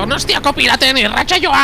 Donostiako piraten irratsaioa!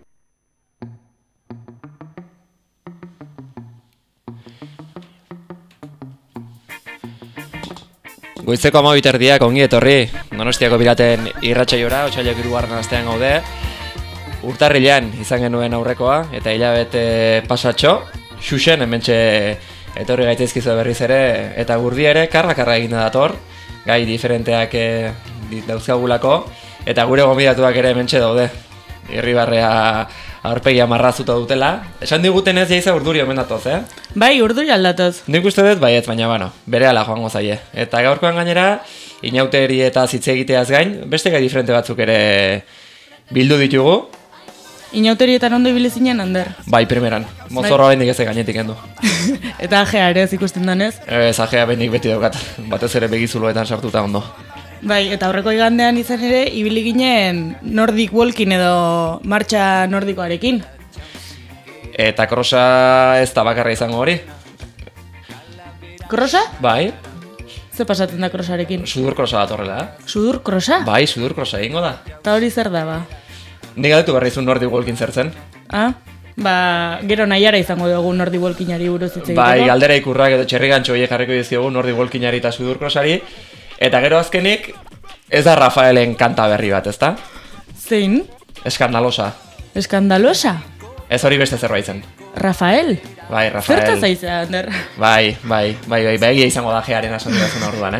Goizeko 12:00 ongi etorri Donostiako piraten irratsaiora, otsailak 3. astean gaude. Urtarrilean izan genuen aurrekoa eta hilabete pasatxo, xuxen hementxe etorri gaitezkizu berriz ere, eta gurdi ere karra egin dator, gai diferenteak dauzkagulako, eta gure gonbidatuak ere hementxe daude. Irribarrea aurpegia marrazuta dutela. Esan diguten ez jaiza urduri omen datoz, Bai, urduri aldatoz. Nik uste dut baiet, baina berehala joango zaie. Eta gaurkoan gainera, inauteri eta zitze egiteaz gain, beste gai diferente batzuk ere bildu ditugu. Inauterietan ondo ibili zinen, Ander? Bai, primeran. Mozorroa bendik ez gainetik endu. Eta ajea ere ez ikusten danez? Ez, ajea bendik beti daukat. Batez ere begizuloetan sartuta ondo. Bai, eta aurreko igandean izan ere, ibili ginen Nordic Walking edo martxa nordikoarekin. Eta krosa ez da bakarra izango hori. Krosa? Bai. Ze pasatzen da krosarekin? Sudur krosa bat horrela, Sudur krosa? Bai, sudur krosa egingo da. Eta hori zer da, ba? Nik galdetu berri izun Nordic Walking zertzen. Ba, gero nahiara izango dugu Nordic Walkingari buruz hitz egiteko. Bai, galdera ikurrak edo txerrigantxo horiek jarriko dizkiogu Nordic Walkingari eta sudur krosari. Eta gero azkenik, ez da Rafaelen kanta berri bat, ezta? Zein? Eskandalosa. Eskandalosa? Ez hori beste zerbait zen. Rafael? Bai, Rafael. Zertaz aizea, Ander? Bai, egia izango da gearen asondidazun orduan,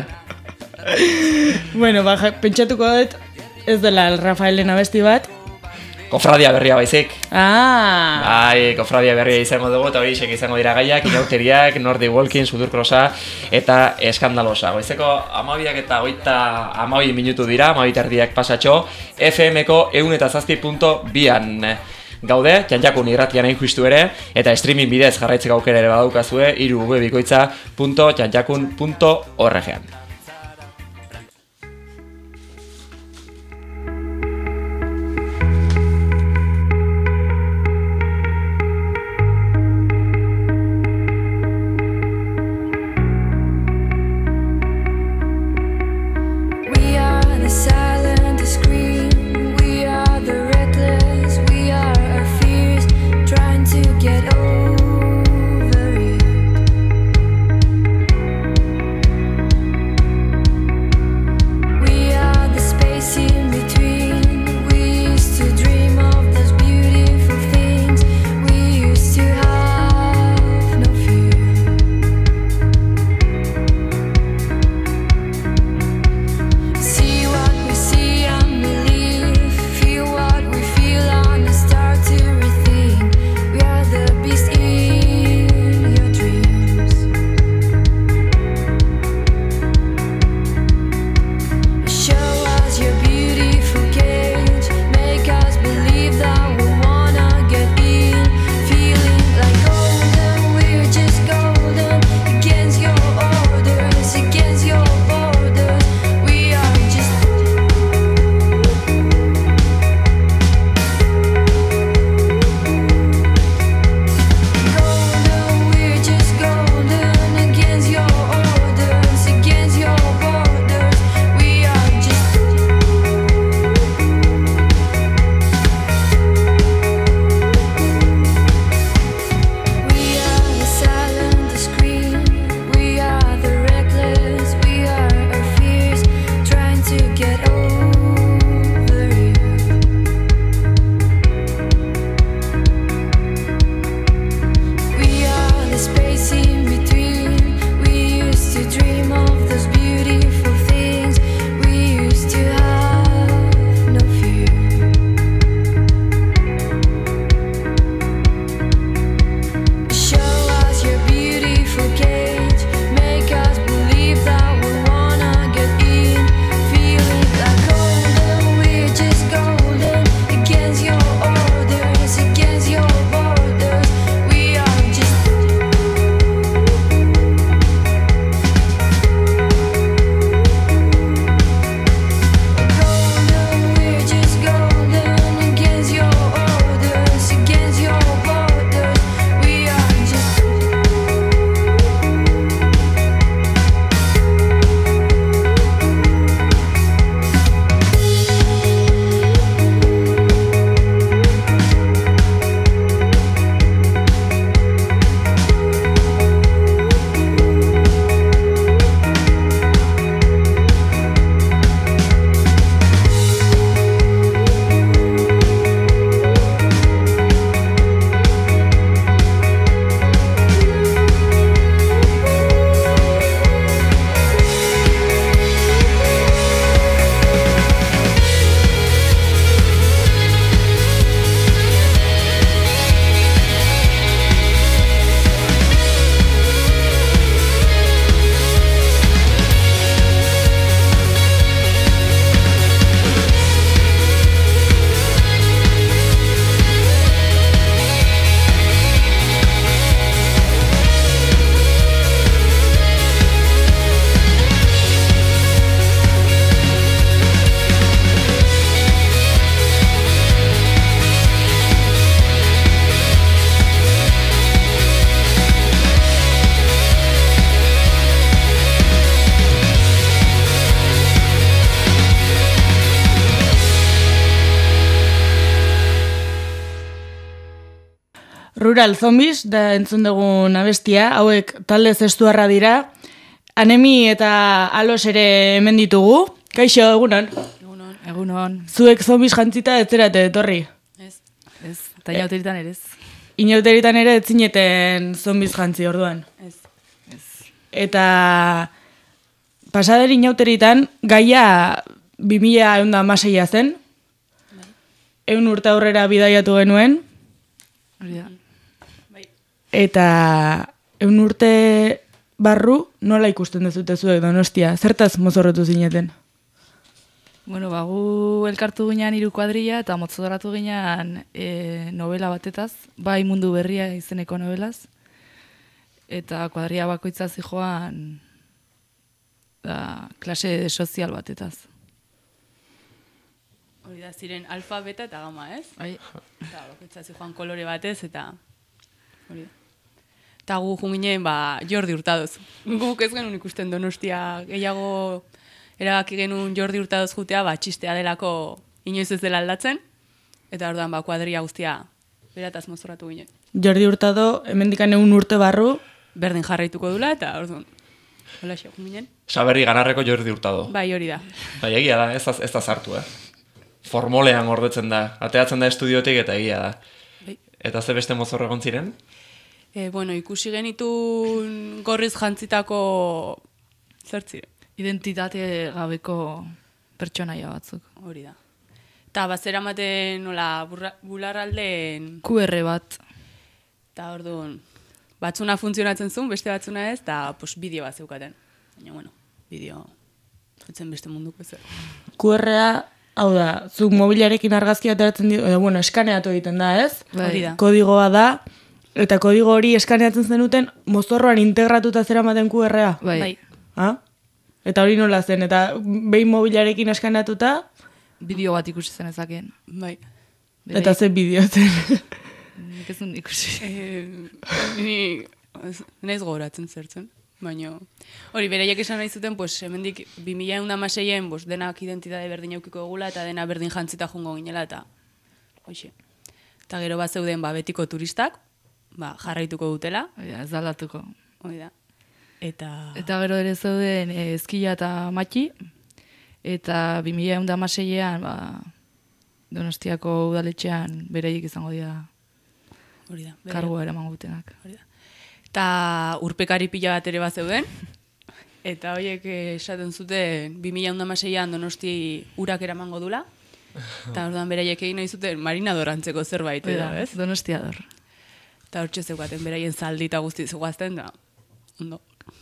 Bueno, ba, pentsatuko dut, ez dela Rafaelen abesti bat. Kofradia berria baizik. Bai, kofradia berria izango dugu, eta hori isek izango dira gaiak, inauteriak, Nordic Walking, sudur krosa, eta eskandalosa. Goizeko 12 eta 12 minutu dira, 12 pasatxo, FM-ko 107.2an. Gaude, Txantxakun irratian hain justu ere, eta streaming bidez jarraitzeko aukera ere badaukazue, www.txantxakun.org. Rural Zombies, da entzun dugun abestia, hauek talde zestuarra dira. Anemi eta Alos ere hemen ditugu. Kaixo, egunon. Egunon. Zuek zombies jantzita ez zerate etorri. Ez, eta inauteritan ere ez. Inauteritan ere ez zineten zombies jantzi orduan. Ez. Eta pasader inauteritan gaia 2016a zen. 100 urte aurrera bidaiatu genuen. Hori da. Eta 100 urte barru nola ikusten dezute zuek Donostia? Zertaz mozorrotu zineten? Bueno, gu elkartu ginean 3 kuadrilla eta motzoratu ginean novela batetaz, bai mundu berria izeneko novelaz. Eta kuadrilla bakoitza zijoan klase sozial batetaz. Hori da, ziren alfa, beta eta gama, ez? Bai. Eta bakoitza zijoan kolore batez eta hori da. Eta gu junginen, Jordi Hurtadoz. Guk ez genuen ikusten Donostia gehiago erabaki genuen Jordi Hurtadoz jutea, txistea delako inoiz ez dela aldatzen. Eta orduan, kuadria guztia berataz mozorratu ginen. Jordi Hurtado, hemendikan 100 urte barru. Berdin jarraituko dula eta orduan. Hola xo, junginen. Saberri ganarreko Jordi Hurtado. Bai, hori da. Bai, egia da, ez da sartu, Formolean gordetzen da, ateatzen da estudiotik eta egia da. Bai. Eta ze beste mozorro egon ziren? Bueno, ikusi genitun gorriz jantzitako zertzire. Identitate gabeko pertsonaia batzuk. Hori da. Eta bazera maten nola bularraldeen QR bat. eta orduan batzuna funtzionatzen zuen, beste batzuna ez, eta bideo bat zeukaten. Baina, bueno, bideo zutzen beste munduko ez. QR-a, hau da, zuk mobilarekin argazkia ateratzen edo, bueno, eskaneatu egiten da, ez? Hori da. Kodigoa da, eta kodigo hori eskaneatzen zenuten, mozorroan integratuta zeramaten QR-a. Bai. Ha? Eta hori nola zen, eta behin mobilarekin eskaneatuta, Bideo bat ikusi zen ezakeen. Bai. eta ze bideo zen. Nik ez dut ikusi. Ni naiz gogoratzen zertzen. Baina, hori, bereiek esan nahi zuten, hemendik 2016en denak identitate berdin eukiko egula, eta dena berdin jantzita jungo ginela, eta hoxe. Eta gero bat zeuden betiko turistak, jarraituko dutela. Ez aldatuko. Hori da. Eta gero ere zeuden Ezkila eta Matxi, eta 2016an Donostiako udaletxean bereiek izango dira Hori da. kargoa eraman gutenak. Eta urpekari pila bat ere bat zeuden, eta horiek esaten zuten 2016an Donosti urak eramango dula, eta orduan beraiek egin nahi zuten marinadorantzeko zerbait, ez? Donostiador. Eta hortxe zeukaten beraien zaldi eta guzti zegoazten da, ondo.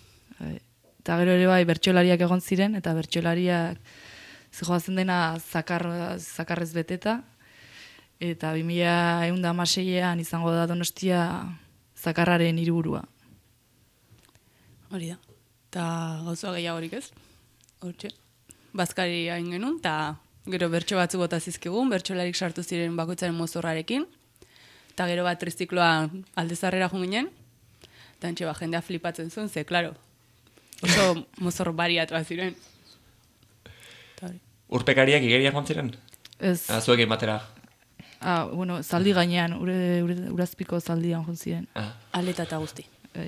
Eta gero ere bai bertsolariak egon ziren, eta bertsolariak zijoazen dena zakarrez beteta, eta 2016an izango da Donostia zakarraren hiriburua. Hori da. Eta gauzoa gehiagorik ez, hortxe. Bazkari hain genuen, eta gero bertso batzuk bota zizkigun, bertsolarik sartu ziren bakoitzaren mozorrarekin, eta gero bat trizikloa aldezarrera junginen, eta entxe jendea flipatzen zuen, ze, klaro, oso mozor bariatu ziren. Urpekariak igeriak ziren? Ez. Zuekin batera. Bueno, zaldi gainean, urazpiko zaldian jontziren. Aleta eta guzti.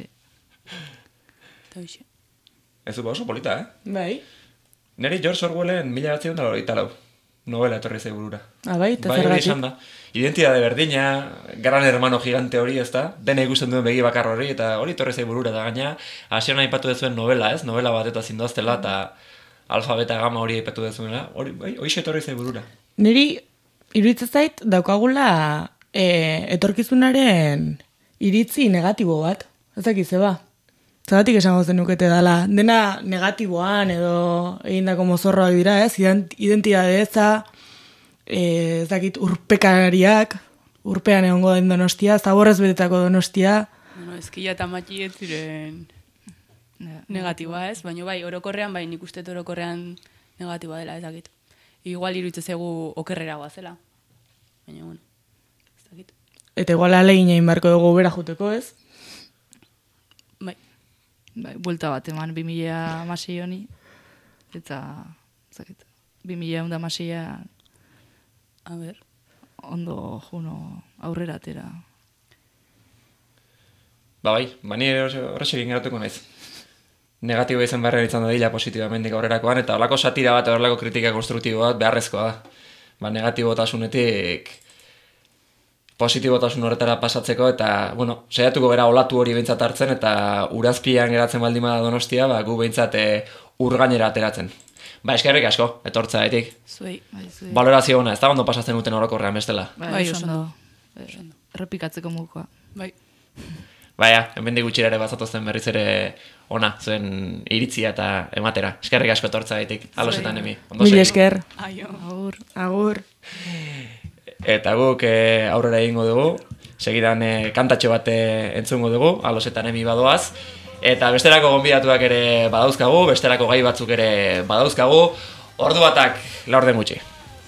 Eta hoxe. Ez du oso polita, Bai. Neri George Orwellen 1984 novela etorri zai burura. Bai, eta hori zergatik. esan da. Identitate berdina, gran hermano gigante hori, ez da? Dena ikusten duen begi bakar hori, eta hori etorri zai burura. Da gaina, hasieran aipatu dezuen novela, ez? Novela bat eta zindoaztela, eta alfabeta gama hori aipatu dezuela. Hori etorri zai burura. Niri, iruditzen zait, daukagula etorkizunaren iritzi negatibo bat. Ez dakiz, zeba? Zagatik esango zenukete dala. Dena negatiboan edo egindako mozorroak dira, ez? Identitate eza, ez dakit, urpekariak, urpean egongo den Donostia, zaborrez betetako Donostia. Bueno, Ezkila eta Matxi ez ziren negatiboa, ez? Baina bai, orokorrean, bai, nik uste orokorrean negatiboa dela, ez dakit. Igual iruditzen zegu okerrera guazela. Baina, bueno, ez dakit. Eta igual alegin egin barko dugu bera juteko, ez? Bai. Bai, buelta bat eman 2016 honi, eta, zakit, 2016 A ber. ondo juno aurrera atera. bai, bani horrexekin geratuko naiz. Negatibo izan beharra izan da dila positiba mendik aurrerakoan, eta horlako satira bat, horlako kritika konstruktibo bat beharrezkoa da. Ba, negatibotasunetik positibotasun horretara pasatzeko, eta, bueno, saiatuko gara olatu hori behintzat hartzen, eta urazpian geratzen baldin bada Donostia, ba, gu behintzat urgainera ateratzen. Ba, eskerrik asko, etortza etik. Zuei. Valorazio ona, ez da ondo pasatzen duten orokorrean bestela. Bai, oso ondo. Errepikatzeko modukoa. Bai. Baina, hemendik gutxira ere bazatozten berriz ere ona, zuen iritzia eta ematera. Eskerrik asko etortza etik, alosetan emi. Mil esker. Aio. Agur. Eta guk aurrera egingo dugu, segidan kantatxo bat entzungo dugu, alosetan emi badoaz. Eta besterako gonbidatuak ere badauzkagu, besterako gai batzuk ere badauzkagu, ordu batak laurden gutxi.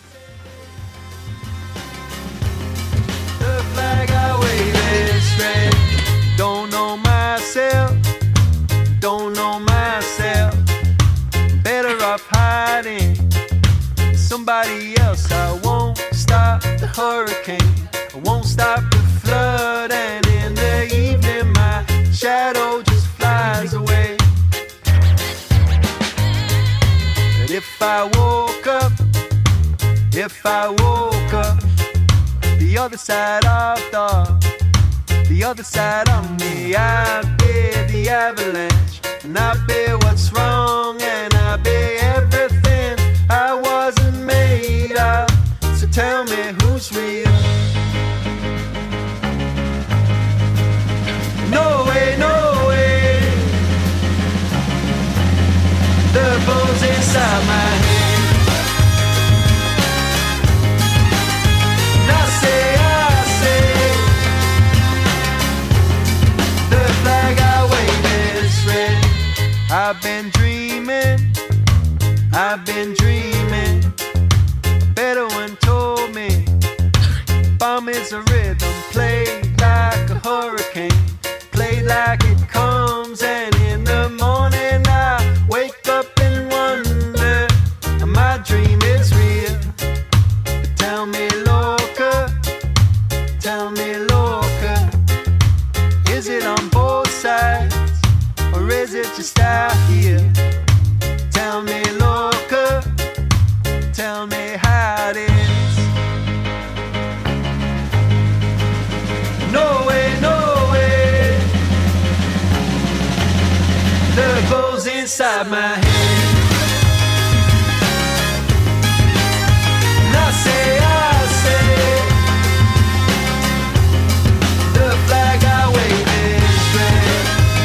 Don't know myself, better off hiding somebody else. I won't stop the hurricane, I won't stop the flood, and in the evening my shadow just flies away. But if I woke up the other side of the other side of me, I'd bear the avalanche, and I'd bear what's wrong, and I'd bear everything I wasn't made of. So tell me who's real. No way, no way. The bones inside my head. And I say, I've been dreaming. A better one told me bomb is a rhythm, played like a hurricane, played like it comes, and in the morning I wake up and wonder if my dream is real. But tell me, Lorca, is it on both sides, or is it just out here? Tell me, Lorca, tell me how it is. No way, no way. The ball's inside my head. And I say, the flag I wave is red.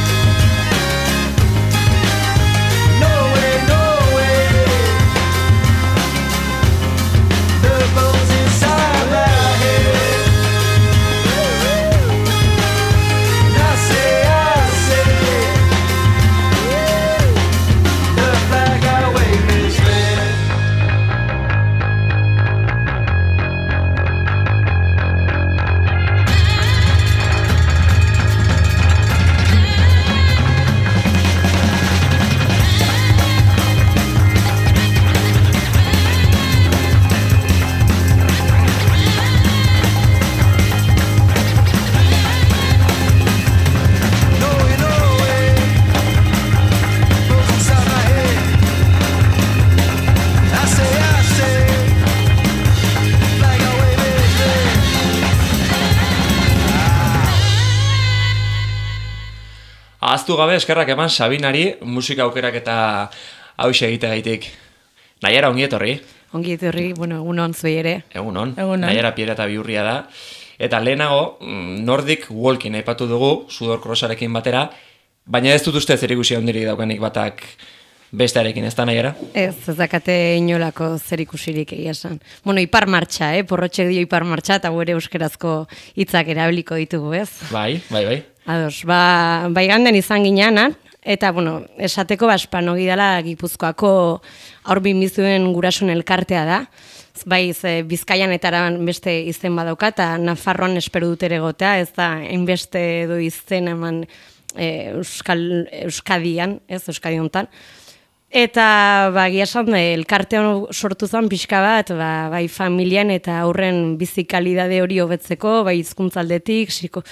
Ahaztu gabe eskerrak eman Sabinari musika aukerak eta hauxe egiteagaitik. Naiara, ongi etorri. Ongi etorri, bueno, egunon zuei ere. Egunon. Naiara Piera eta Bihurria da. Eta lehenago, Nordic Walking aipatu dugu, Sudor Crossarekin batera, baina ez dut uste zerikusi handirik daukanik batak bestearekin, ez da Naiara? Ez dakate inolako zerikusirik egia esan. Bueno, ipar martxa, porrotxek dio ipar martxa, eta gure euskerazko hitzak erabiliko ditugu, ez? Bai. Ados, baiganden izan ginean, eta, bueno, esateko Espanogi dela Gipuzkoako aurbin bizuen gurasun elkartea da. Bai, Bizkaian eta Araban beste izen badauka, eta Nafarroan espero dut ere egotea, ez da, hainbeste edo izen eman Euskadian, ez Euskadi hontan. Eta egia esan elkartean sortu zen pixka bat, bai familian eta aurren bizi kalidade hori hobetzeko, bai hizkuntza aldetik,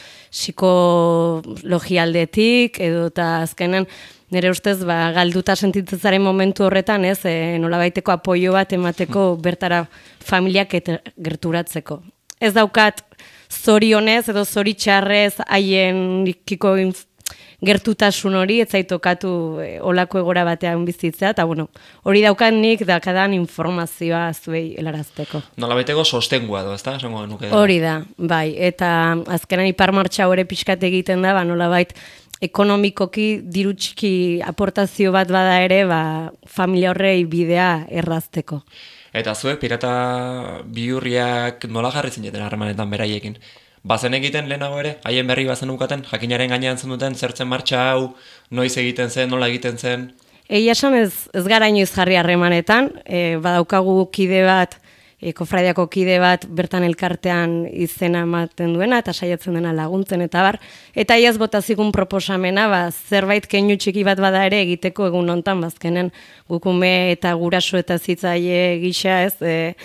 psikologia aldetik, edo eta azkenen nire ustez galduta sentitzezaren momentu horretan, ez, nolabaiteko apoio bat emateko bertara familiak gerturatzeko. Ez daukat zorionez edo zoritxarrez haien ikiko gertutasun hori, ez zaitokatu olako egora batean bizitzea, eta hori daukat nik dakadan informazioa zuei helarazteko. Nolabaiteko sostengua edo, ezta? Esango nuke. Hori da, bai, eta azkenan iparmartxa hori pixkat egiten da, nolabait ekonomikoki diru txiki aportazio bat bada ere, familia horrei bidea errazteko. Eta zuek pirata bihurriak nola jarri zineten harremanetan beraiekin? Bazen egiten lehenago ere, haien berri bazen ukaten, jakinaren gainean zen duten, zertzen martxa hau, noiz egiten zen, nola egiten zen? Egia esan ez gara inoiz jarri harremanetan, badaukagu kide bat, kofradiako kide bat bertan elkartean izena ematen duena, eta saiatzen dena laguntzen eta bar. Eta iaz botazigun proposamena, zerbait keinu txiki bat bada ere egiteko egun hontan, bazkenen gukume eta guraso eta zitzaile gisa ez,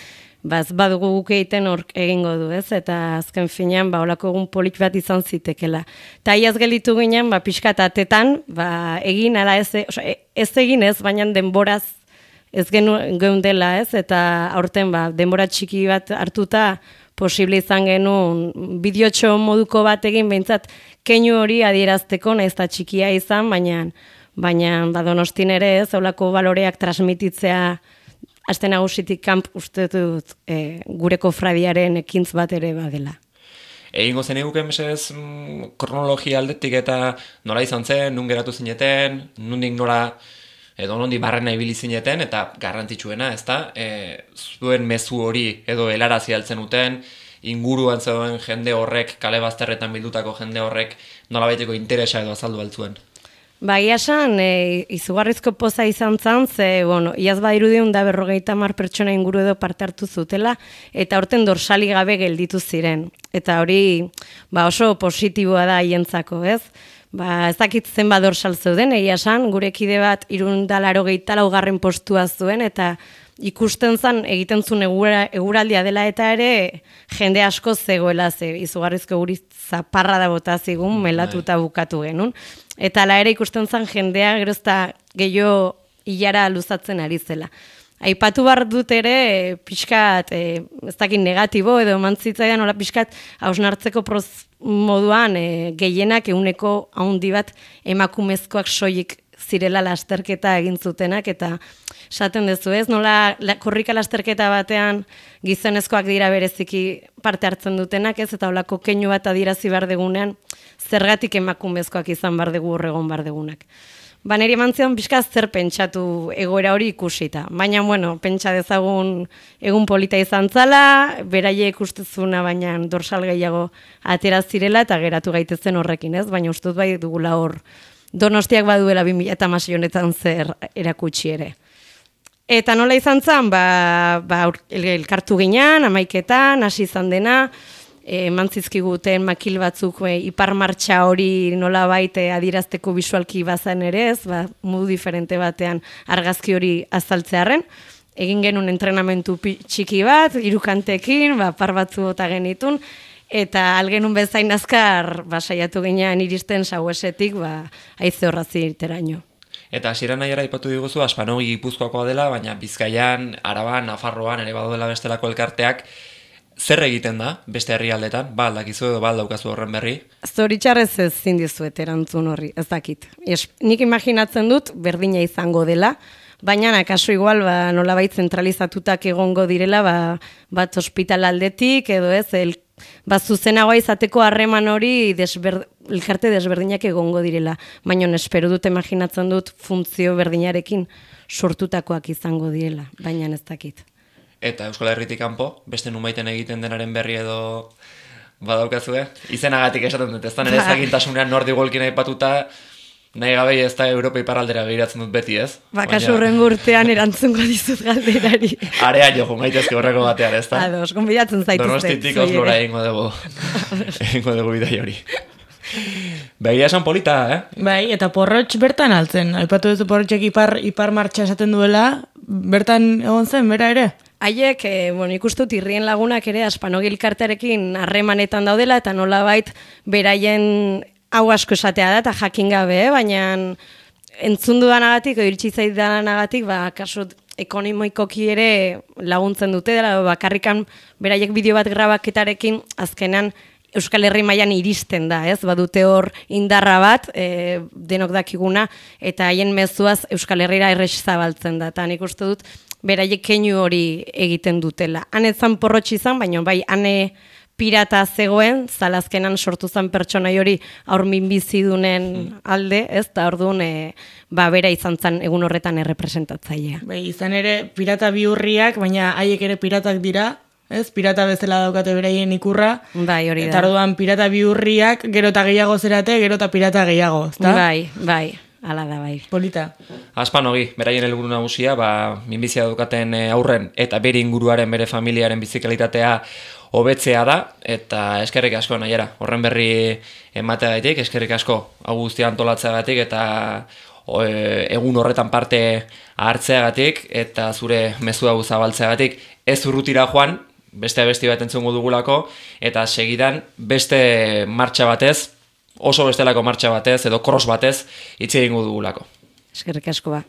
badugu guk egiten hor egingo du, ez? Eta azken finean, holako egun polik bat izan zitekela. Eta iaz gelditu ginen, pixkat atetan, egin, ala ez egin ez, baina denboraz ez geundela, ez? Eta aurten, denbora txiki bat hartuta, posible izan genuen bideotxo moduko bat egin, behintzat, keinu hori adierazteko, nahiz eta txikia izan, baina Donostin ere, ez? Holako baloreak transmititzea aste nagusitik kanp uste dut gure kofradiaren ekintz bat ere badela. Egingo zen eguken mesez kronologia aldetik eta nola izan zen, nun geratu zineten, nondik nola, edo nondik barrena ibili zineten, eta garrantzitsuena, ezta? Zuen mezu hori edo helarazi altzen uten, inguruan zegoen jende horrek, kale bazterretan bildutako jende horrek, nolabaiteko interesa edo azaldu altzuen. Egia esan, izugarrizko poza izan zen, iaz badirudiun da 50 pertsona inguru edo parte hartu zutela, eta horten dorsali gabe gelditu ziren. Eta hori oso positiboa da haientzako, ez? Ez dakit zenbat dorsal zeuden, egia esan, gure kide bat 384. postua zuen, eta ikusten zen egiten zuen eguraldia dela eta ere jende asko zegoela, izugarrizko guri zaparra da bota zigun, melatuta bukatu genuen. Eta ala ere ikusten zen jendea gerozta gehiago hilara luzatzen ari zela. Aipatu behar dut ere, pixkat, ez dakit negatibo edo mantzitzaidan, hola pixkat, hausnartzeko moduan gehienak eguneko haundi bat emakumezkoak soilik zirela lasterketa egin zutenak, eta esaten dezu ez, nola korrika lasterketa batean gizonezkoak dira bereziki parte hartzen dutenak, ez, eta holako keinu bat adierazi behar degunean, zergatik emakumezkoak izan behar dugu horregon behar degunak. Neri eman zion pixka zer pentsatu egoera hori ikusita. Baina, pentsa dezagun egun polita izan zala, beraie ikustezuna, baina dorsal gehiago atera zirela eta geratu gaitezen horrekin, ez? Baina ustut bai dugula hor Donostiak baduela 2016 honetan zer erakutsi ere. Eta nola izan zen, elkartu ginean, 11etan, hasi izan dena, mantzizkiguten makil batzuk iparmartxa hori nola baite adirazteko bisualki bazan ere ez, modu diferente batean argazki hori azaltzearen. Egin genuen entrenamentu txiki bat, 3 kantekin, par batzu bota genitun, eta algenun bezain azkar saiatu ginean iristen sauesetik haize horrazi iteraino. Eta hasieran nahiara ipatu diguzu, Aspanogi Gipuzkoakoa dela, baina Bizkaian, Araban, Nafarroan, ere badudela bestelako elkarteak, zer egiten da, beste herrialdetan, aldakizu edo daukazu horren berri? Zoritxarrez ez zindizuet erantzun horri, ez dakit. Nik imaginatzen dut berdina izango dela, baina akaso igual nolabait zentralizatutak egongo direla, bat ospital aldetik, edo ez, zuzenagoa izateko harreman hori elkarte desberdinak egongo direla. Baina espero dut, imaginatzen dut, funtzio berdinarekin sortutakoak izango direla, baina ez dakit. Eta Euskal Herritik kanpo, beste numaiten egiten denaren berri edo badaukazue? Izenagatik esaten dut, ez da nire ezagintasunean nordi golkin aipatuta, nahi gabe ez da Europa iparraldera begiratzen dut beti, ez? Kasu horrengo urtean erantzungo dizut galderari. Area jo, gaitezke horreko batean, ez da? Ados, gonbidatzen zaituzte. Donostitik Oslora egingo dugu bidai hori. Begia esan polita, Bai, eta porrotx bertan altzen. Aipatu duzu porrotxek ipar martxa esaten duela, bertan egon zen, bera ere? Haiek, ikustut irrien lagunak ere Aspanogi elkartearekin harremanetan daudela, eta nolabait beraien hau asko esatea da, eta jakin gabe, baina entzun dudanagatik, iritsi zaidanagatik, kasut ekonomikoki ere laguntzen dute dela, bakarrikan beraiek bideo bat grabaketarekin azkenan Euskal Herri mailan iristen da, ez? Badute hor indarra bat, denok dakiguna, eta haien mezuaz Euskal Herrira errex zabaltzen da. Eta nik uste dut, beraiek keinu hori egiten dutela. Han ezan porrotxi izan, baina bai, hane pirata zegoen, zalazkenan sortu zen pertsonai hori aurmin bizidunen alde, ez? Eta orduan, bera izan zen egun horretan errepresentatzailea. Bai, izan ere, pirata bihurriak, baina haiek ere piratak dira, ez? Pirata bezala daukate beraien ikurra. Bai, hori da. Eta orduan pirata bihurriak gero eta gehiago zerate, gero eta pirata gehiago, ezta? Bai, hala da bai. Polita. Aspanogi, beraien helburu nagusia, minbizia daukaten aurren eta bere inguruaren, bere familiaren bizikalitatea hobetzea da, eta eskerrik asko Naiara. Horren berri emateagatik, eskerrik asko hau guztia antolatzeagatik eta egun horretan parte hartzeagatik eta zure mezua zabaltzeagatik. Ez urrutira joan, beste abesti bat entzungo dugulako, eta segidan beste martxa batez, oso bestelako martxa batez, edo cross batez, hitz egingo dugulako. Eskerrik asko ba.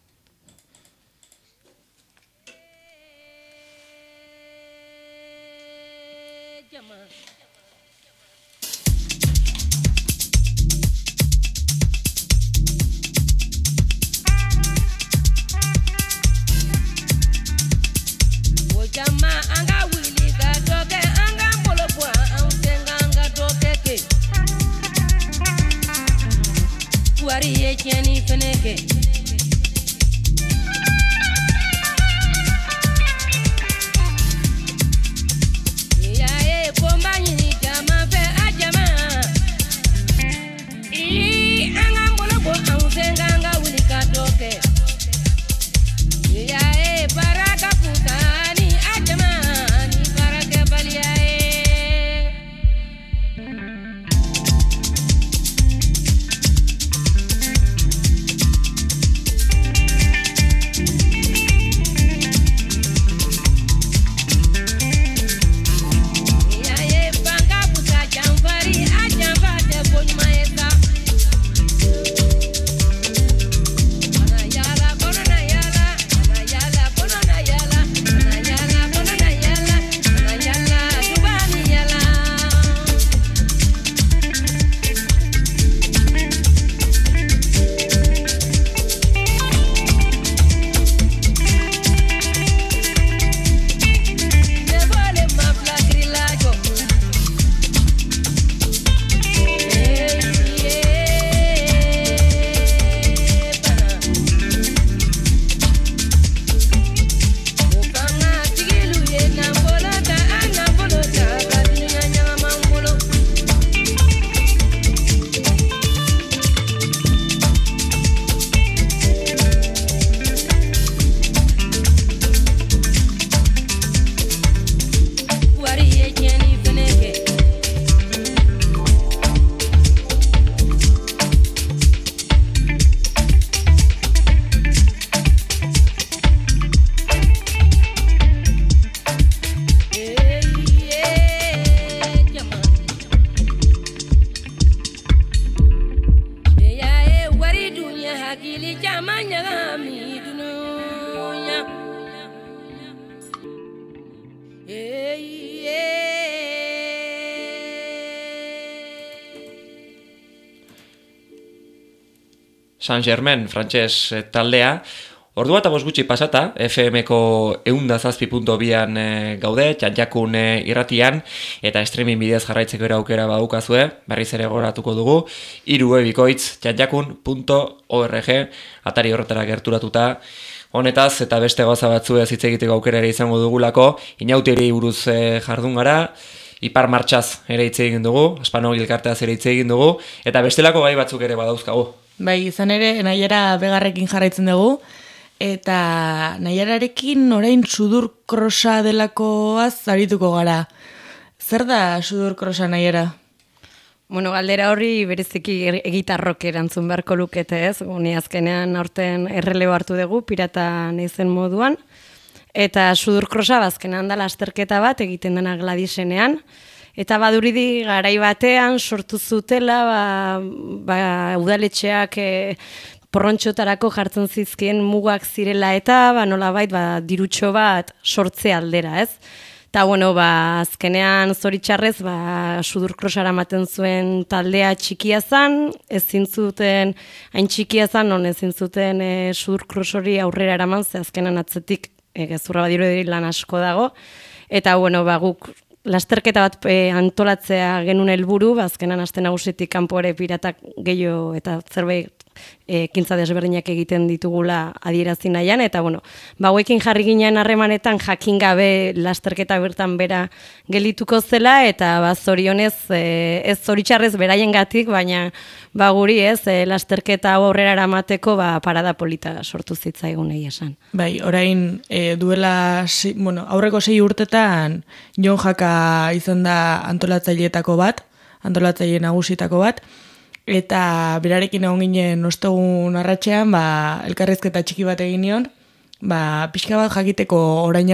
Saint Germain, frantses taldea. Ordua eta gutxi pasata, FM-ko 107.2an gaude, txantxakun irratian, eta streaming bidez jarraitzeko aukera badukazue, berriz ere goratuko dugu, 3 bikoitz txantxakun.org, atari horretara gerturatuta, honetaz eta beste gauza batzuez hitz egiteko aukera ere izango dugulako, inauteri buruz jardun gara, ipar martxaz ere hitz egin dugu, Aspanogi elkarteaz ere hitz egin dugu, eta bestelako gai batzuk ere badauzkagu. Bai, izan ere, Naiara begarrekin jarraitzen dugu, eta Naiararekin orain sudur krosa delakoaz arituko gara. Zer da sudur krosa, Naiara? Bueno, galdera horri bereziki egitarrok erantzun beharko lukete, ez? Ni azkenean aurten errelebo hartu dugu pirata naizen moduan. Eta sudurkrosa bazkenean da lasterketa bat egiten dena Gladisenean. Eta baduridi garai batean sortu zutela udaletxeak porrontxotarako jartzen zizkien mugak zirela eta nolabait dirutxo bat sortze aldera, ez? Eta, bueno, azkenean zoritxarrez, sudurkrosara ematen zuen taldea txikia zan, ezin zuten, hain txikia zan, non ezin zuten sudurkrosori aurrera eraman, ze azkenan atzetik gezurra badirudi lan asko dago. Eta, bueno, guk lasterketa bat antolatzea genuen helburu, azkenan aste nagusitik kanpo ere piratak gehiago eta zerbait ekintza desberdinak egiten ditugula adierazi nahian, eta bueno, hauekin jarri ginen harremanetan jakin gabe lasterketa bertan bera gelituko zela, eta zorionez, ez zoritxarrez beraiengatik, baina guri ez, lasterketa hau aurrera eramateko parada polita sortu zitzaigun egia esan. Bai, orain duela, aurreko 6 urtetan Jon Jaka izan da antolatzaileetako bat, antolatzaile nagusitako bat, eta berarekin egon ginen ostegun arratsean, elkarrizketa txiki bat egin nion, pixka bat jakiteko orain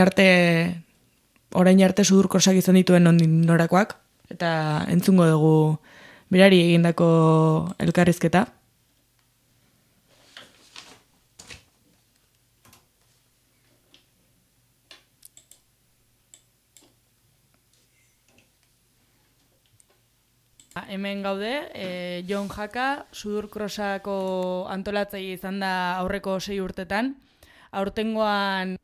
arte sudurkrosak izan dituen norakoak, eta entzungo dugu berari egindako elkarrizketa. Hemen gaude, Jon Jaka, sudurkrosako antolatzaile izan da aurreko 6 urtetan. Aurtengoan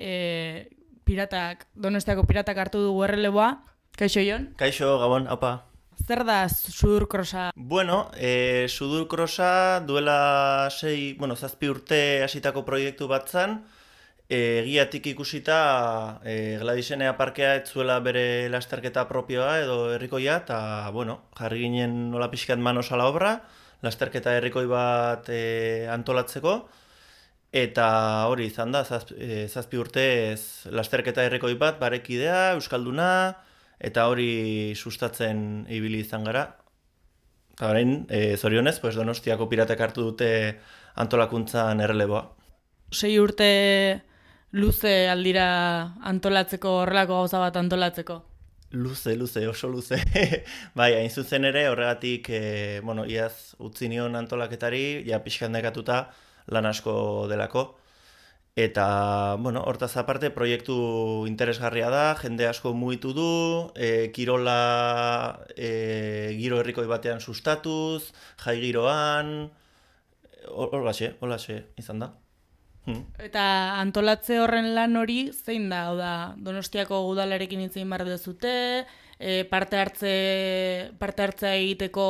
Donostiako piratak hartu dugu erreleboa. Kaixo, Jon? Kaixo, Gabon, aupa. Zer da sudurkrosa? Bueno, sudurkrosa duela 7 urte hasitako proiektu bat zan, egiatik ikusita Gladisenea parkea ez zuela bere lasterketa propioa edo herrikoia, eta jarri ginen nola pixkat manos a la obra, lasterketa herrikoi bat antolatzeko, eta hori izan da, 7 urtez lasterketa herrikoi bat barekidea, euskalduna, eta hori sustatzen ibili izan gara. Eta orain, zorionez, Donostiako piratak hartu dute antolakuntzan erreleboa. 6 urte luze aldira antolatzeko, horrelako gauza bat antolatzeko? Luze, oso luze. Bai, hain zuzen ere, horregatik, iaz utzi nion antolaketari, pixkat nekatuta lan asko delako. Eta, hortaz aparte, proiektu interesgarria da, jende asko mugitu du, kirola giro herrikoi batean sustatuz, jai giroan, holaxe izan da. Eta antolatze horren lan hori zein da? Hau da, Donostiako udalarekin hitz egin behar duzute, parte hartzea egiteko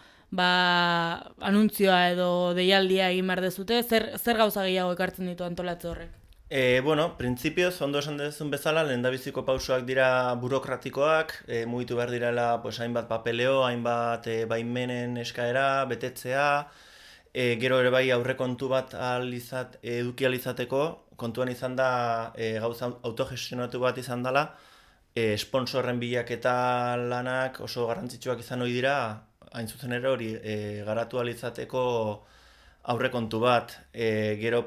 anuntzioa edo deialdia egin behar duzute, zer gauza gehiago ekartzen ditu antolatze horrek? Printzipioz, ondo esan dezun bezala, lehendabiziko pausoak dira burokratikoak, mugitu behar direla hainbat papeleo, hainbat baimenen eskaera, betetzea, gero ere bai aurrekontu bat eduki alizateko, kontuan izan da gauza autogestionatu bat izan dela, sponsorren bilaketa lanak oso garrantzitsuak izan ohi dira, hain zuzen ere hori garatu alizateko aurrekontu bat, gero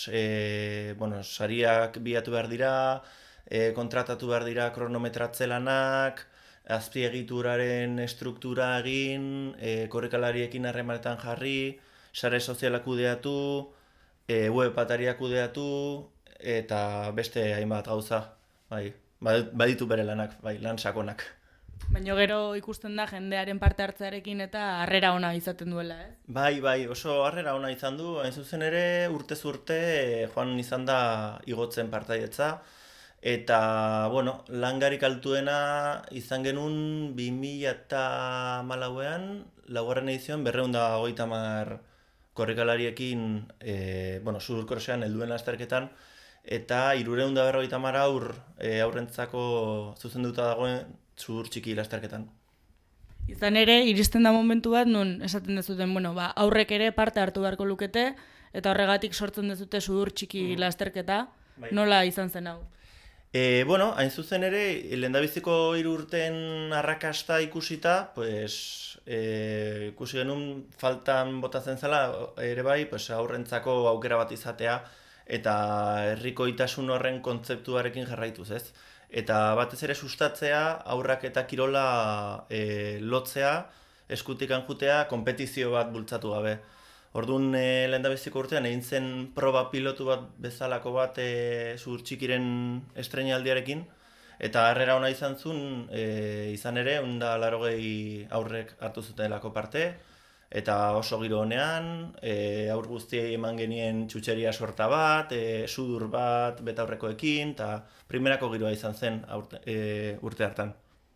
sariak bilatu behar dira, kontratatu behar dira kronometratze lanak, azpiegituraren estruktura egin, korrikalariekin harremanetan jarri, sare sozialak kudeatu, web atariak kudeatu, eta beste hainbat gauza, baditu bere lanak, lan sakonak. Baina gero ikusten da jendearen parte hartzearekin eta harrera ona izaten duela, ez? Bai, oso harrera ona izan du, hain zuzen ere urtez urte joan izan da igotzen partaietza, eta, langarik altuena izan genuen 2014an, laugarren edizioan 230 korrikalariekin, sudurkrosean helduen lasterketan, eta 350 aurrentzako zuzenduta dagoen sudur txiki lasterketan. Izan ere, iristen da momentu bat, nun esaten dezuten, aurrek ere parte hartu beharko lukete, eta horregatik sortzen dezute sudur txiki lasterketa, nola izan zen hau? Bueno, hain zuzen ere, lehendabiziko 3 urteen arrakasta ikusita, pues, ikusi genuen faltan botatzen zela, ere bai, pues, aurrentzako aukera bat izatea, eta herrikoitasun horren kontzeptuarekin jarraituz, ez? Eta batez ere sustatzea, aurrak eta kirola lotzea, eskutikan jutea, konpetizio bat bultzatu gabe. Orduan, lehendabiziko urtean, egin zen proba pilotu bat bezalako bat Zuhur Txikiren estreinaldiarekin, eta harrera ona izan zuen, izan ere, 180 aurrek hartu zutenelako parte, eta oso giro honean, aur guztiei eman genien txutxeria sorta bat, sudur bat, betaurrekoekin, eta primerako giroa izan zen urte hartan.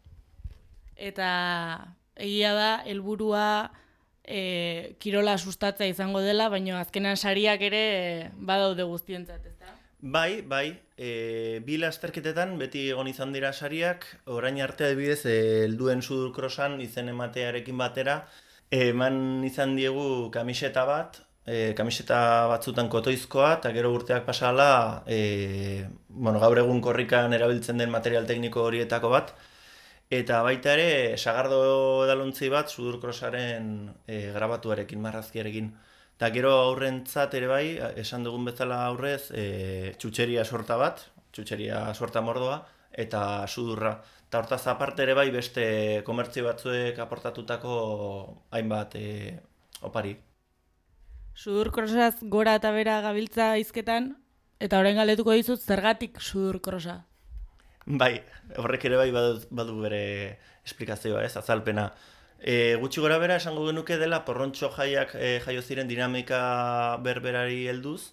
Eta egia da, helburua kirola sustatzea izango dela, baina azkenan sariak ere badaude guztientzat, ezta? Bai, bi lasterketetan beti egon izan dira sariak, orain arte adibidez helduen Sudur Crossan izen ematearekin batera, eman izan diegu kamiseta bat, kamiseta batzutan kotoizkoa, eta gero urteak pasala, gaur egun korrikan erabiltzen den material tekniko horietako bat, eta baita ere, sagardo edalontzi bat Sudur Crossaren grabatuarekin, marrazkiarekin. Eta gero aurrentzat ere bai, esan dugun bezala aurrez, txutxeria sorta bat, txutxeria sorta mordoa, eta sudurra. Eta hortaz aparte ere bai beste komertzio batzuek aportatutako hainbat opari. Sudur Crossaz gora eta bera gabiltza hizketan, eta orain galdetuko dizut zergatik Sudur Crossa. Bai, horrek ere bai badu bere esplikazioa, ez, azalpena. Gutxi gora bera esango genuke dela porrontxo jaiak jaio ziren dinamika berberari helduz.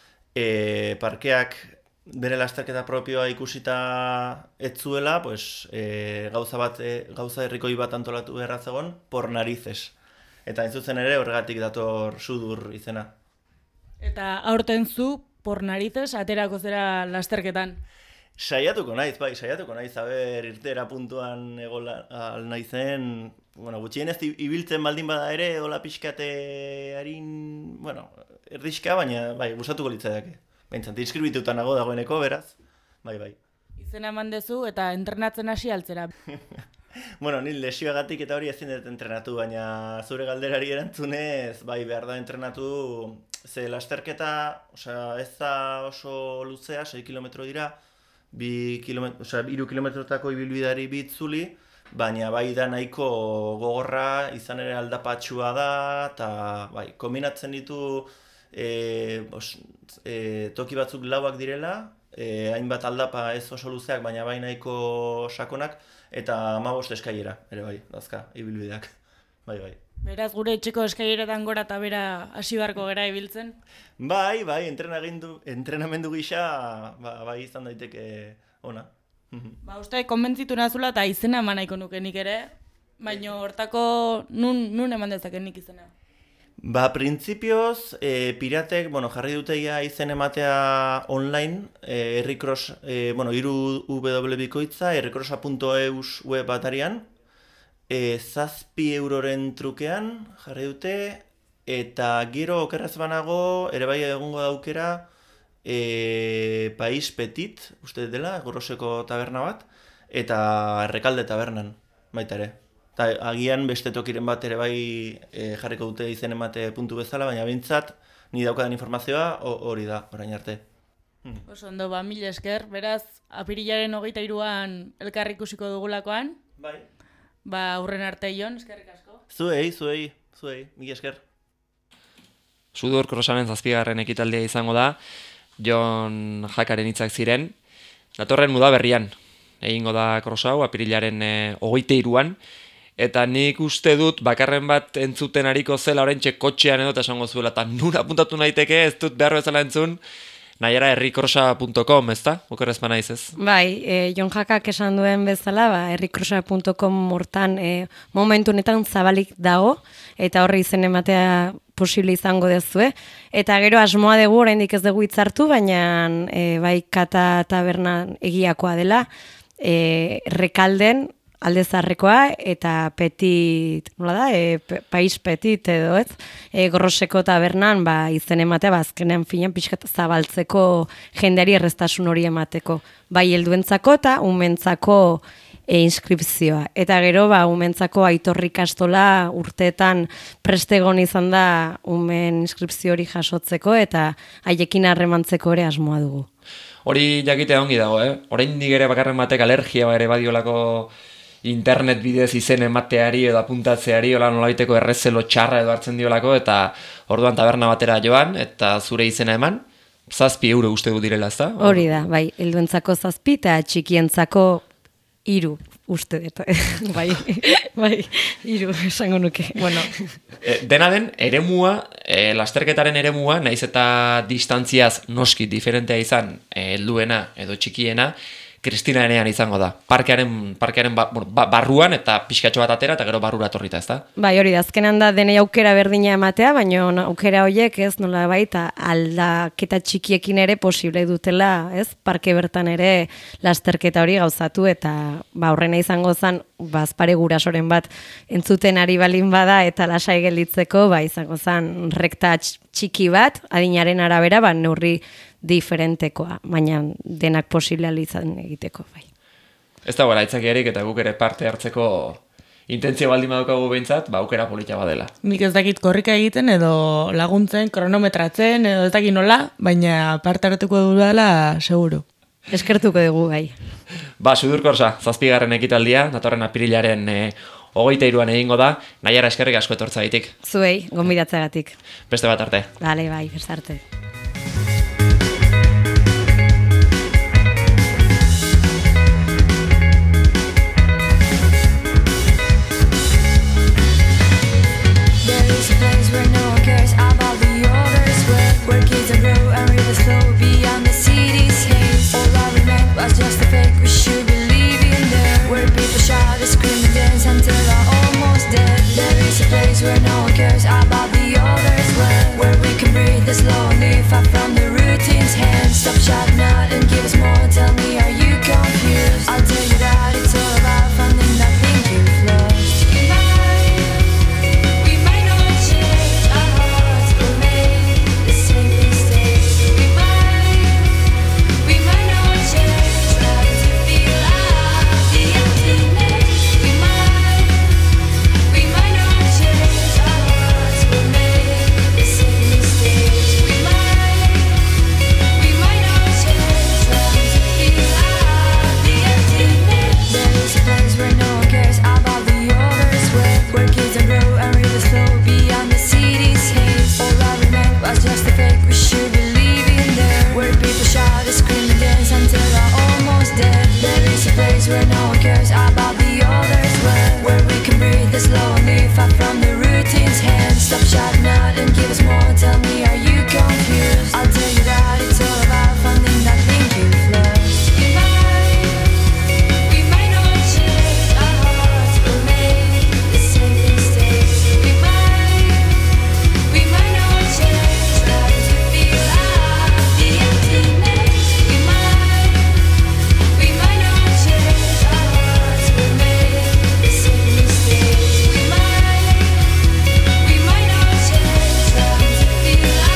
Parkeak bere lasterketa propioa ikusita ez zuela, pues, gauza herrikoi bat antolatu beharra zegoen, por narices. Eta hain zuzen ere horregatik dator Sudur izena. Eta aurten zu, por narices, aterako zera lasterketan. Saiatuko naiz, aber irtera puntuan egola naizen, gutxienez ibiltzen baldin bada ere, hola pixkatearin, erdiska, baina, gustatuko litzaiake. Behintzat, inskribituta nago dagoeneko, beraz, bai. Izena eman dezu eta entrenatzen hasi altzera. Ni lesioagatik eta hori ezin dut entrenatu, baina zure galderari erantzunez, behar da entrenatu, ze lasterketa, ez da oso luzea, 6 kilometro dira, 3 kilometrotako ibilbidari bitzuli, baina bai da nahiko gogorra, izan ere aldapatxua da, eta kombinatzen ditu toki batzuk lauak direla, hainbat aldapa ez oso luzeak, baina bai nahiko sakonak, eta 15 eskailera, ere bai, dazka, ibilbideak, bai. Beraz, gure etxeko eskaileretan gora eta bera hasi beharko gera ibiltzen? Bai, entrenamendu gisa, bai izan daiteke ona. Uste, konbentzitu nazula eta izena eman nahiko nuke nik ere, baina hortako nun eman dezaken nik izena? Printzipioz, piratek, jarri duteia izen ematea online, herricross, 3W bikoitza, herricrossa.eus web atarian, 7 euroren trukean jarri dute, eta gero okerraz banago, ere bai egongo daukera, Pais Petit, uste dela, Goroseko taberna bat, eta Errekalde tabernan, baita ere. Eta agian beste tokiren bat ere bai jarriko dute izen emate puntu bezala, baina bintzat, ni daukadan informazioa hori da, orain arte. Oso ondo, mil esker, beraz, apirilaren 23an elkar ikusiko dugulakoan. Bai. Aurren arte Jon, eskerrik asko. Zuei, mil esker. Sudur Crossaren 7. ekitaldia izango da, Jon Jakaren hitzak ziren. Datorren Udaberrian egingo da cross hau, apirilaren 23an, eta nik uste dut bakarren bat entzuten ariko zela oraintxe kotxean edo eta esango zuela, eta nun apuntatu naiteke, ez dut behar bezala entzun, nahiara herricrossa.com, ez da? Okerrez naiz ez? Bai, Jon Jakak esan duen bezala, herricrossa.com hortan momentu honetan zabalik dago, eta horri izen ematea posible izango dezue. Eta gero asmoa dugu, oraindik ez dugu hitzartu, baina bai kata tabernan egiakoa dela, Rekalden alde zarrekoa, eta petit, nola da, pais petit edo, ez? Gorroseko tabernan, izen ematea, azkenean finean pixkat zabaltzeko jendeari erreztasun hori emateko. Bai helduentzako eta umentzako inskripzioa. Eta gero, umentzako Aitor ikastola urteetan prestegon izan da umen inskripzio hori jasotzeko, eta haiekin harremantzeko ere asmoa dugu. Hori jakitea ongi dago, oraindik ere bakarren batek alergia ere badiolako internet bidez izen emateari edo apuntatzeari, hola nolabaiteko errezelo txarra edo hartzen diolako, eta orduan taberna batera joan, eta zure izena eman, 7 euro uste du direla, ezta? Hori da, bai, helduentzako 7 eta txikientzako 3 uste dut, bai, 3 esango nuke. Bueno, Dena den, eremua, lasterketaren eremua, naiz eta distantziaz noski diferentea izan helduena edo txikiena, Kristinaenean izango da. Parkearen barruan eta pixkatxo bat atera eta gero barrura torrita, ezta? Bai, hori da, azkenan da denei aukera berdina ematea, baina aukera horiek ez nola baita aldaketa txikiekin ere posible dutela, ez? Parke bertan ere lasterketa hori gauzatu eta horrena izango zen, azpare gurasoren bat entzuten ari balin bada eta lasai gelditzeko, izango zen rekta txiki bat, adinaren arabera, neurri diferentekoa, baina denak posible izan egiteko, bai. Ez da gara, aitzakiarik eta guk ere parte hartzeko intentzio baldin badukagu behintzat, aukera polita badela. nik ez dakit korrika egiten edo laguntzen, kronometratzen edo ez dakit nola, baina parte hartuko dudala seguru. Eskertuko dugu, bai. Sudurkorsa, 7. ekitaldia, datorren apirilaren 23an egingo da, Naiara eskerrik asko etortzaitik. Zuei, gonbidatzagatik. Beste bat arte. Bale, bai, beste arte. Where no one cares about the others, where kids grow and rivers flow beyond the city's haze. All I remained was just a fake we should believe in there, where people shout and scream and dance until I'm almost dead. There is a place where no one cares about the others, where we can breathe the slow and live far from the routine's hands. Stop shouting out and give us more, tell me are you confused? I'll tell you that it's all about finding that thing you've lost. Where no one cares about the others, where we can breathe the slow and live far from the routine's hands. Stop shouting out and give us more, tell me are you confused? I'll tell you that it's all about finding that thing you've lost. We might not change, our hearts will make the same mistakes. We might not change, try to feel out the emptiness. We might not change. We might not change, trying to feel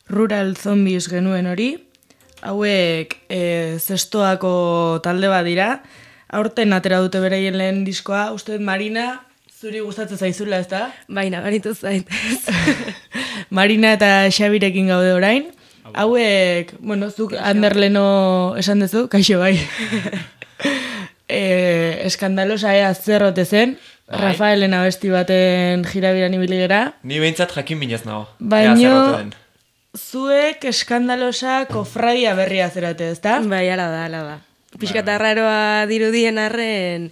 Rural Zombies genuen hori. Hauek zestoako talde bat dira. Aurten atera dute beraien lehen diskoa. Uste dut, Marina, zuri gustatzen zaizula, ez da? Baina, baritu zait. Marina eta Xabirekin gaude orain. Hauek, bueno, zuk Anderleno esan duzu, kaixo bai. Eskandalosa zerrote zen. Rafaelen abesti baten jirabiran ibili gera. Ni behintzat jakin binez nago. Baina, zuek eskandalosa kofradia berria zerate, ezta? Bai, ala da. Pixkat arraroa dirudien arren,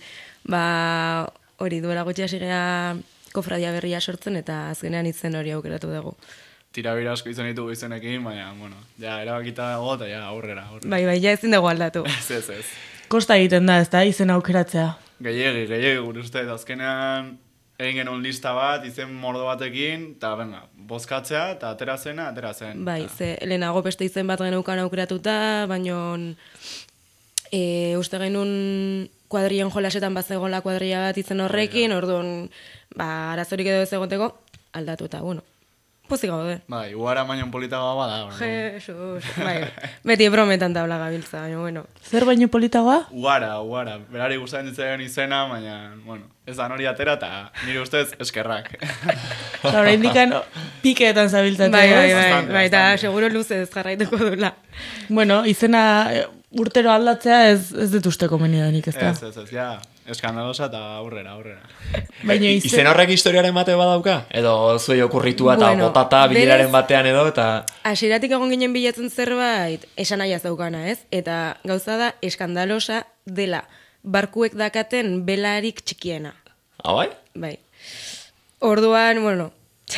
hori duela gutxi hasi gea kofradia berria sortzen eta azkenean izen hori aukeratu dugu. Tirabira asko izan ditugu izenekin, baina, bueno, ja, erabakita dago eta ja, aurrera. Bai, ja ezin dugu aldatu. Ez. Kosta egiten da, ezta, izen aukeratzea. Gehiegi, gure uste, azkenean egin genuen lista bat, izen mordo batekin, eta venga, bozkatzea, eta atera zen. Bai, ze lehenago beste izen bat geneukan aukeratuta, baino uste genuen kuadrien jolasetan bazegoela kuadria bat izen horrekin, orduan, arazorik edo ez egoteko, aldatu eta, bueno, pozik gaude. Bai, uara baino politagoa bada. Jesus, bai, beti brometan tabla gabiltza, baina, bueno. Zer baino politagoa? Uara, berari gustatzen ditzen izena, baina, bueno, ez da nori atera eta nire ustez eskerrak. Hora indikan pikeetan zabiltzate. Bai, eta seguro luze ez jarraituko dula. Bueno, izena urtero aldatzea ez dut uste komenidanik, ez da? Ez, ja, eskandalosa eta aurrera. Baina izen horrek historiaren bate badauka? Edo zuei okurritua eta botata bileraren batean edo, eta... Hasieratik egon ginen bilatzen zerbait, esan nahi daukana, ez? Eta gauza da, eskandalosa dela barkuek dakaten belarik txikiena. Bai? Bai. Orduan, bueno...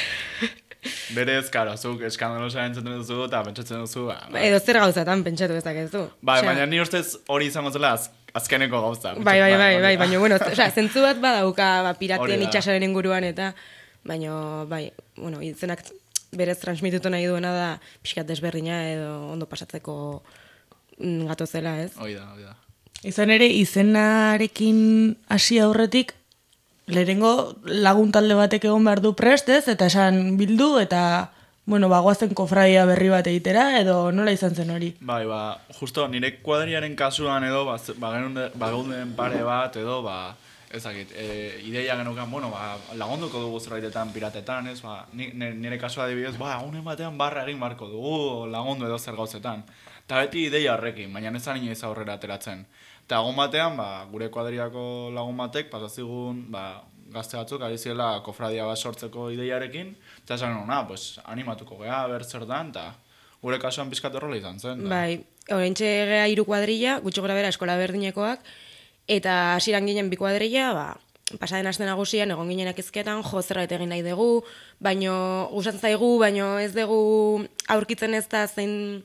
Berez, karo, zuk eskandalosa entzuten duzu eta pentsatzen duzu... Edo zer gauzatan pentsatu dezakezu. Bai, baina ni ustez hori izango zela azkeneko gauza. Bai, baina, bueno, zentzu bat badauka piratien itxasaren inguruan eta... Baina, bai, bueno, izenak berez transmitutu nahi duena da pixkat desberdina edo ondo pasatzeko gatozela, ez? Hoi da. Izan ere, izenarekin hasi aurretik, lehenengo lagun talde batek egon behar du prest, ez? Eta esan bildu, eta, bueno, bagoazen kofradia berri bat egitera, edo nola izan zen hori? Bai, justo nire kuadriaren kasuan edo, bagunden pare bat edo, ezakit, ideia genukan, bueno, lagunduko dugu zerbaitetan piratetan, ez? Nire kasua adibidez, unen batean barra egin barko dugu lagundu edo zer gauzetan. Eta beti ideia horrekin, baina ez da inoiz aurrera ateratzen. Eta egun batean, gure kuadriako lagun batek, pasazigun, gazte batzuk, ari zirela kofradia bat sortzeko ideiarekin, eta esan nuna, pues, animatuko geha, bertzer dan, eta gure kasuan pizkat horrela izan zen. Bai, horrentxe gea 3 kuadrilla, gutxo gora bera eskola berdinekoak, eta hasieran ginen 2 kuadrilla, pasaden aste nagusian egon ginenak ezketan, zerbait egin nahi dugu, baino gustatzen zaigu, baino ez dugu aurkitzen ez da zein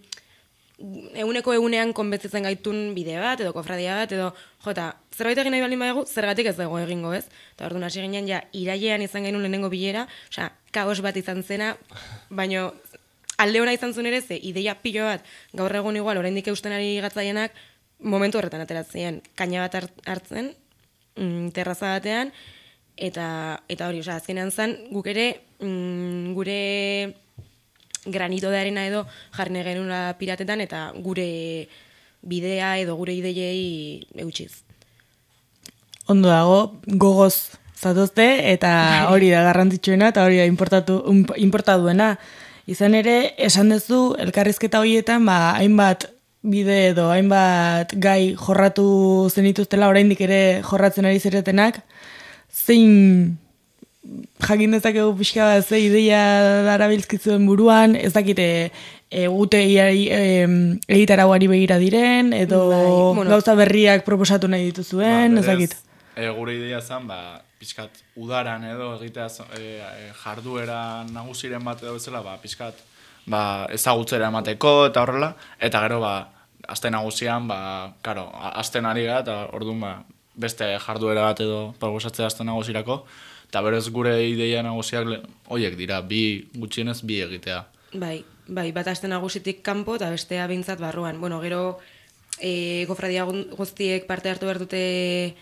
egunean konbentzitzen gaitun bide bat, edo kofradia bat, edo eta zerbait egin nahi baldin badugu, zergatik ez dugu egingo, ez? Eta orduan hasi ginen ja irailean izan genuen lehenengo bilera, kaos bat izan zena, baino alde ona izan zuen ere, ze ideia pilo bat, gaur egun igual, oraindik eusten ari gatzaienak, momentu horretan ateratzen, kaina bat hartzen, terraza batean, eta hori, azkenean zen, guk ere, gure granito de arena edo jarne genula piratetan, eta gure bidea edo gure ideiei eutxiz. Ondo dago, gogoz zatozte, eta hori da garrantzitsuena, eta hori da importa duena. Izan ere, esan duzu, elkarrizketa horietan, hainbat bide edo hainbat gai jorratu zenituztela, oraindik ere jorratzen ari ziretenak, zein jakin dezakegu pixka bat ze ideia darabiltzkizuen buruan, ez dakite gute egitarauari begira diren, edo gauza berriak proposatu nahi dituzuen, ez dakit. Gure ideia zen, pixkat udaran edo egitea jarduera nagusiren bat edo bezala, pixkat ezagutzera emateko eta horrela, eta gero aste nagusian, asten ari gara, eta orduan beste jarduera bat edo proposatzea aste nagusirako, eta berez gure ideia nagusiak horiek dira, gutxienez bi egitea. Bai, bat aste nagusitik kanpo eta bestea behintzat barruan. Bueno, gero kofradia guztiek parte hartu behar dute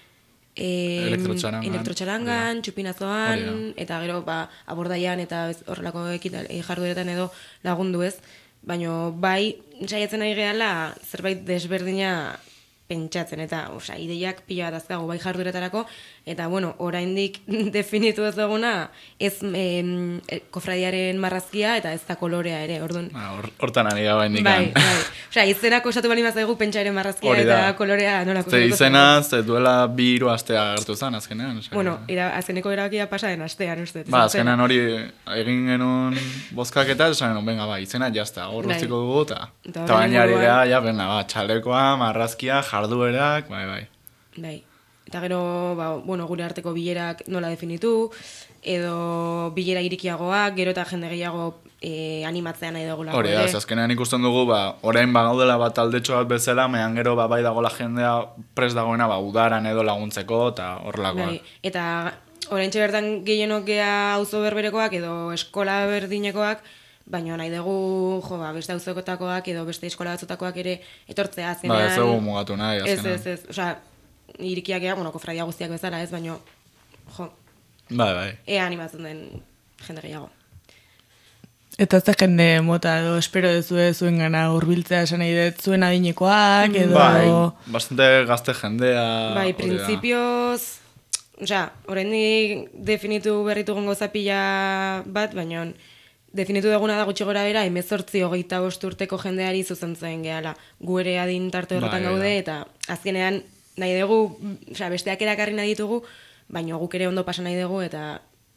elektrotxarangan, txupinazoan, eta gero abordaian eta horrelako jardueretan edo lagundu ez. Baina bai, saiatzen nahi gehala zerbait desberdina pentsatzen, eta ideiak pila bat azkago bai jardueretarako, eta oraindik definitu ez duguna ez kofradiaren marrazkia eta ez da kolorea ere, orduan. Hortan ari da bain dikan. Bai, izenako osatu bali mazaigu pentsaren marrazkia eta kolorea nolako. Izena, duela 2 astea hartu zen, azkenean. Azkeneko erabakia pasaren astean, uste. Azkenean hori egin genuen bozkaketa, esan genuen, izena jazta, hor ruztiko dugu, eta baina ari da, txalekoa, marrazkia, jarduerak, bai. Bai. Eta gero, gure arteko bilerak nola definitu, edo bilera irikiagoak, gero eta jende gehiago animatzean nahi dugulako. Hori da, azkenean ikusten dugu, orain gaudela bat aldetxo bat bezala, mehan gero bai dagoela jendea prest dagoena udaran edo laguntzeko, eta horrelakoa. Bai. Eta orain bertan gehienok gea auzo berberekoak edo eskola berdinekoak, baina nahi dugu, beste auzokotakoak edo beste eskola batzutakoak ere etortzea azkenean. Ez dugu mugatu nahi, azkenean. Ez. Irikiak ea, kofradia guztiak bezala ez, baina, Bai. Ea animatzen den jende gehiago. Eta ez da jende mota edo espero dezue zuen gana urbiltzea esan nahi dut zuen adinekoak edo... Bai, bastante gazte jendea... Bai, prinsipioz... Horrendik definitu berritu gongo zapila bat, baina definitu duguna da gutxi gora bera 18-25 urteko jendeari zuzentzen gehala. Gu ere adin tarte horretan gaude, eta azkenean nahi dugu, besteak erakarri nahi ditugu, baina guk ere ondo pasa nahi dugu, eta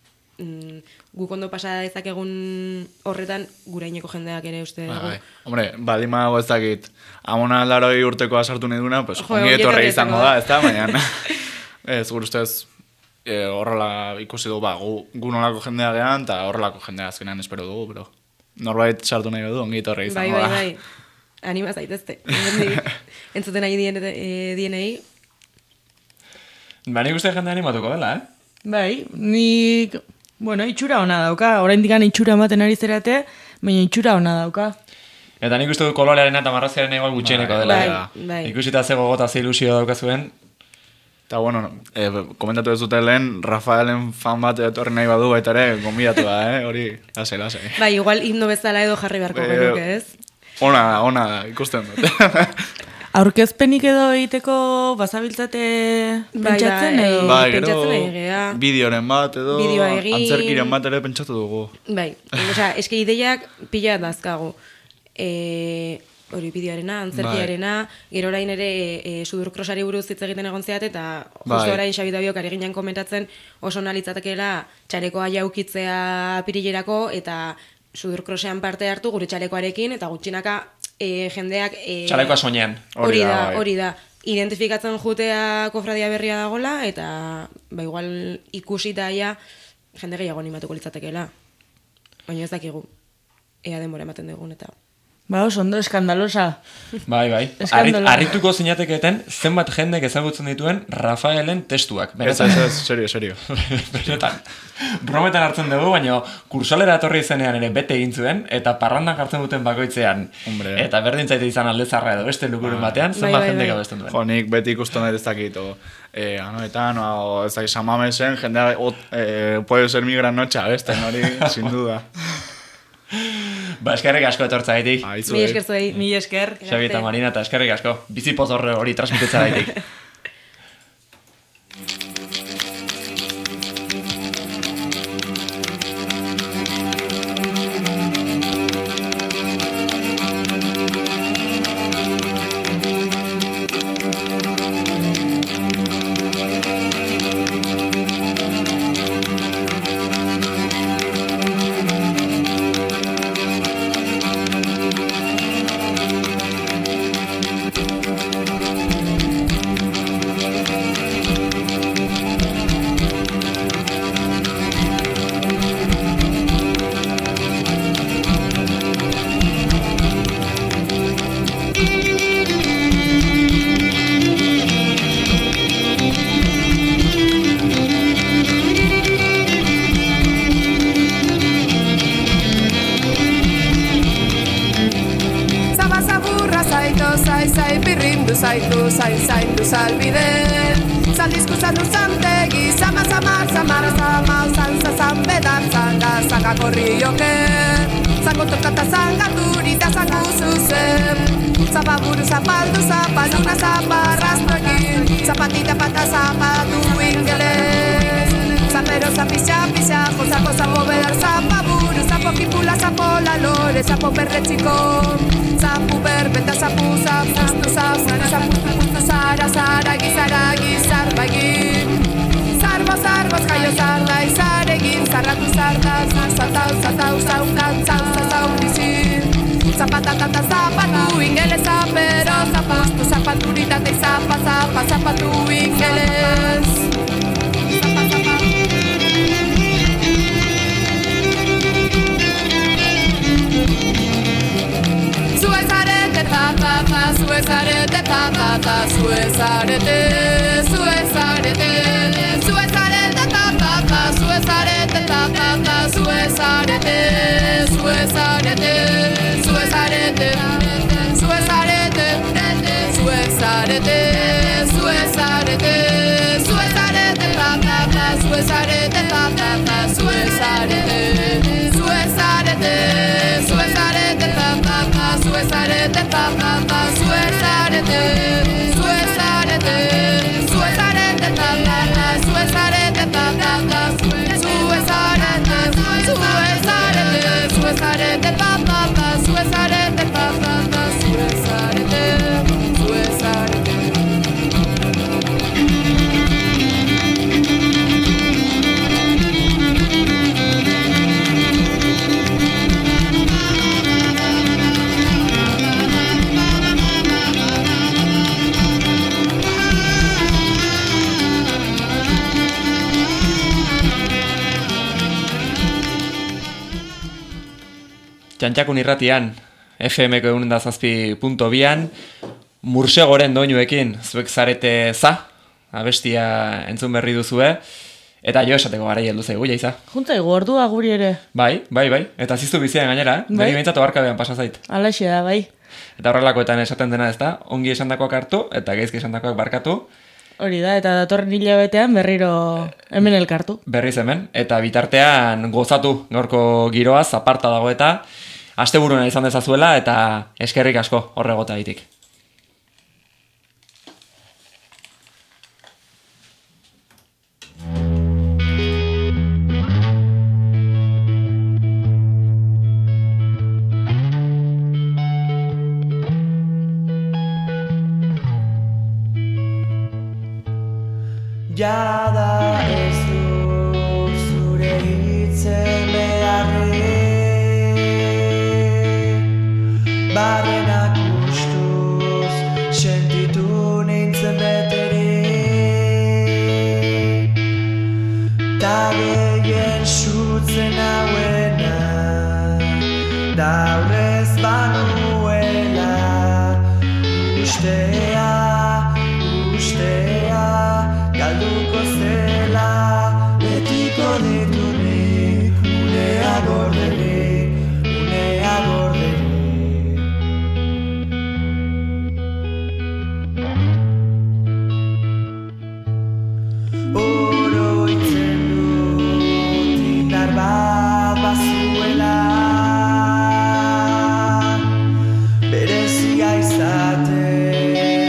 guk ondo pasa dezakegun horretan guraineko jendeak ere uste dugu. Hombre, badima ez dakit, amona 80 urtekoa sartu nahi duna, ongi etorri izango da, ez da, baina ez gure ustez horrela ikusi dugu, gu nolako jendea gehan, eta horrelako jendea azkenean espero dugu, pero norbait sartu nahi du, ongi etorri izango da. Bai, anima zaitezte. Entzuten nahi dienei. Nik uste jende animatuko dela, Bai, nik... itxura ona dauka. Oraindik itxura ematen ari zerate, baina itxura ona dauka. Eta nik uste du kolorearen eta marrazkiaren igual gutxieneko dela. Bai. Ikusita ze gogota ze ilusio daukazuen. Eta komentatu ez dute lehen, Rafaelen fan bat etorri nahi badu baita ere, gonbidatu da, hori, lase. Bai, igual himno bezala edo jarri beharko genuke, ez? Ona, ikusten dut. Aurkezpenik edo egiteko bazabiltzate pentsatzen edo? Bai, gero bideoren bat edo antzerkiren bat ere pentsatu dugu. Bai, eske ideiak pila dazkagu. Hori bideoarena, antzerkiarena, gero orain ere sudurkrosari buruz hitz egiten egon zeat, eta justo orain Xabi Dabiok ari ginen komentatzen oso nalitzatekeela txalekoa jaukitzea apirilerako, eta sudurkrosean parte hartu gure txalekoarekin, eta gutxinaka jendeak... Txalekoa soinean. Hori da. Identifikatzen jutea kofradia berria dagola, eta igual ikusita jende gehiago animatuko litzatekeela. Baina ez dakigu. Ea denbora ematen dugun, eta... Oso ondo, eskandalosa. Bai. Arrituko zinateketen zenbat jendek ezagutzen dituen Rafaelen testuak. Ez, serio. Benetan. Brometan hartzen dugu, baina kursolera etorri izenean ere bete egin zuen, eta parrandak hartzen duten bakoitzean. Eta berdin zaite izan aldezarra edo beste lukurun batean, zenbat jendek abesten duen. Nik beti ikusten dut ez dakit, anoetan, ez dakit Samamesen, jendea puede ser mi gran noche abesten, hori, sin duda. Eskerrik asko etortza gaitik. Mi esker zuei. Mi esker. Xabi eta Marina, eta eskerrik asko. Bizi pozor hori transmitetza gaitik. discusan usantegi, sama, zan bedan, zanga korrioke, zango tokata zanga durita, zango zuzen, zapa buru, zapaldu, zapa luna, zapa rastoekin, zapatita pata, zapatu ingeles, zapero, zapisa, jozako, zapo bedar, zapa buru, zapo kipula, zapo lalore, zapo berretxiko, zapu berbeta, zapu zara, gizar bagin, zarboz, jaio zarda, izaregin, zarratu zardaz, zatau, zau, bizin, zapatata, zapatu, ingeles, zapero, zapastu, zapaturitate, zapatu, ingeles. Suezarete, Txantxakun irratian, FM-ko 107.2an, Mursegoren doinuekin, zuek zarete za, abestia entzun berri duzue, eta jo esateko garai heldu zaigu, jaiza. Junta egu, ordua guri ere. Bai, eta ziztu bizian gainera, bai. Niri behintzatu barkabean pasa zait. Alaxe da, bai. Eta horrelakoetan esaten dena ez da, ongi esandakoak hartu, eta gaizki esandakoak barkatu. Hori da, eta datorren hilabetean berriro hemen elkartu. Berriz hemen, eta bitartean gozatu gaurko giroaz, aparta dago eta asteburuna izan dezazuela, eta eskerrik asko horregotaitik. Jada ez du zure hitzen beharrik, barrenak ustuz sentitu nintzen beterik, ta gehien sutzen hauena, da aurrez banuela, ustea, galduko zela, betiko diturik, unea gorderik, unea gorderik. Oroitzen dut indar bat bazuela, berezia izaten,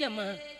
ama.